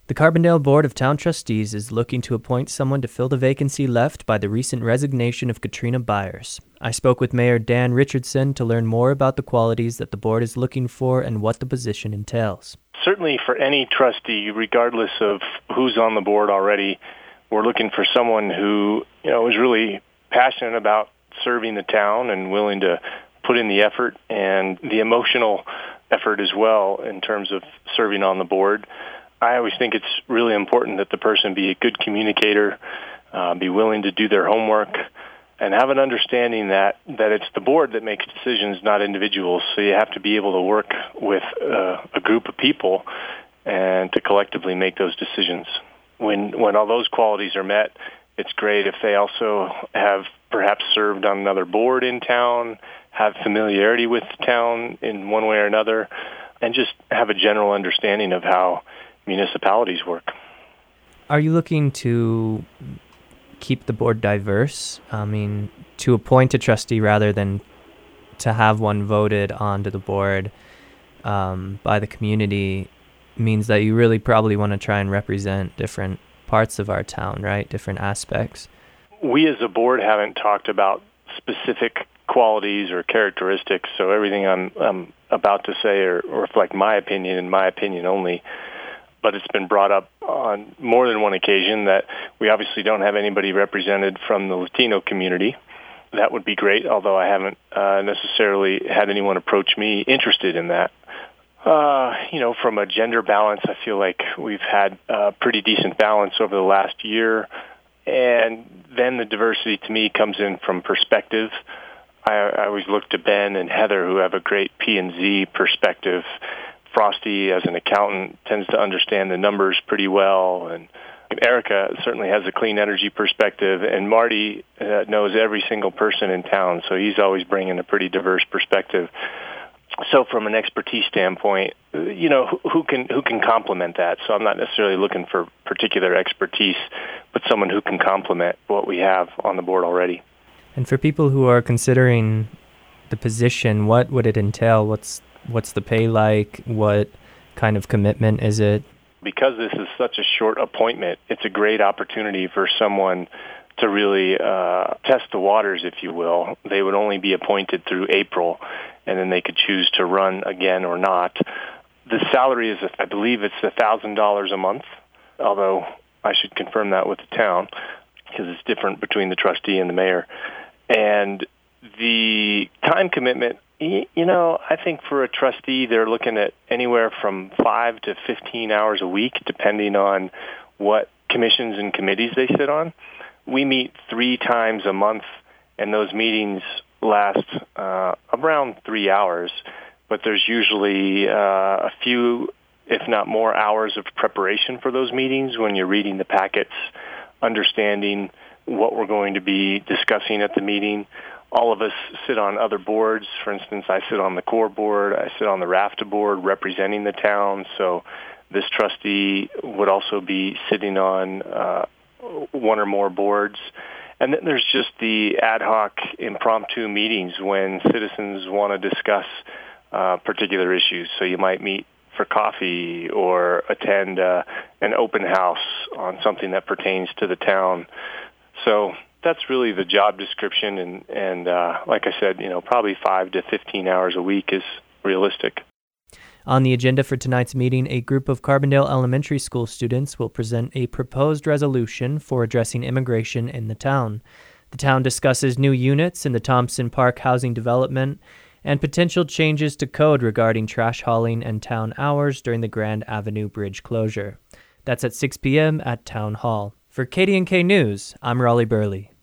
The Carbondale Board of Town Trustees is looking to appoint someone to fill the vacancy left by the recent resignation of Katrina Byers. I spoke with Mayor Dan Richardson to learn more about the qualities that the board is looking for and what the position entails. Certainly for any trustee, regardless of who's on the board already, we're looking for someone who, is really passionate about serving the town and willing to put in the effort and the emotional effort as well in terms of serving on the board. I always think it's really important that the person be a good communicator, be willing to do their homework, and have an understanding that it's the board that makes decisions, not individuals. So you have to be able to work with a group of people and to collectively make those decisions. When all those qualities are met, it's great if they also have perhaps served on another board in town, have familiarity with the town in one way or another, and just have a general understanding of how municipalities work. Are you looking to keep the board diverse? To appoint a trustee rather than to have one voted onto the board by the community means that you really probably want to try and represent different parts of our town, right? Different aspects. We as a board haven't talked about specific qualities or characteristics, so everything I'm about to say or reflect my opinion and my opinion only. But it's been brought up on more than one occasion that we obviously don't have anybody represented from the Latino community. That would be great, although I haven't necessarily had anyone approach me interested in that. From a gender balance, I feel like we've had a pretty decent balance over the last year. And then the diversity to me comes in from perspective. I always look to Ben and Heather, who have a great P&Z perspective. Frosty, as an accountant, tends to understand the numbers pretty well, and Erica certainly has a clean energy perspective, and Marty knows every single person in town, so he's always bringing a pretty diverse perspective. So from an expertise standpoint, who can complement that? So I'm not necessarily looking for particular expertise, but someone who can complement what we have on the board already. And for people who are considering the position, what would it entail? What's the pay like? What kind of commitment is it? Because this is such a short appointment, it's a great opportunity for someone to really test the waters, if you will. They would only be appointed through April, and then they could choose to run again or not. The salary is, I believe it's $1,000 a month, although I should confirm that with the town because it's different between the trustee and the mayor. And the time commitment, I think for a trustee, they're looking at anywhere from 5 to 15 hours a week, depending on what commissions and committees they sit on. We meet 3 times a month, and those meetings last around 3 hours, but there's usually a few, if not more, hours of preparation for those meetings when you're reading the packets, understanding what we're going to be discussing at the meeting. All of us sit on other boards. For instance, I sit on the core board. I sit on the RAFTA board representing the town. So this trustee would also be sitting on one or more boards. And then there's just the ad hoc impromptu meetings when citizens want to discuss particular issues. So you might meet for coffee or attend an open house on something that pertains to the town. So that's really the job description, and like I said, probably 5 to 15 hours a week is realistic. On the agenda for tonight's meeting, a group of Carbondale Elementary School students will present a proposed resolution for addressing immigration in the town. The town discusses new units in the Thompson Park housing development and potential changes to code regarding trash hauling and town hours during the Grand Avenue Bridge closure. That's at 6 p.m. at Town Hall. For KDNK News, I'm Raleigh Burley.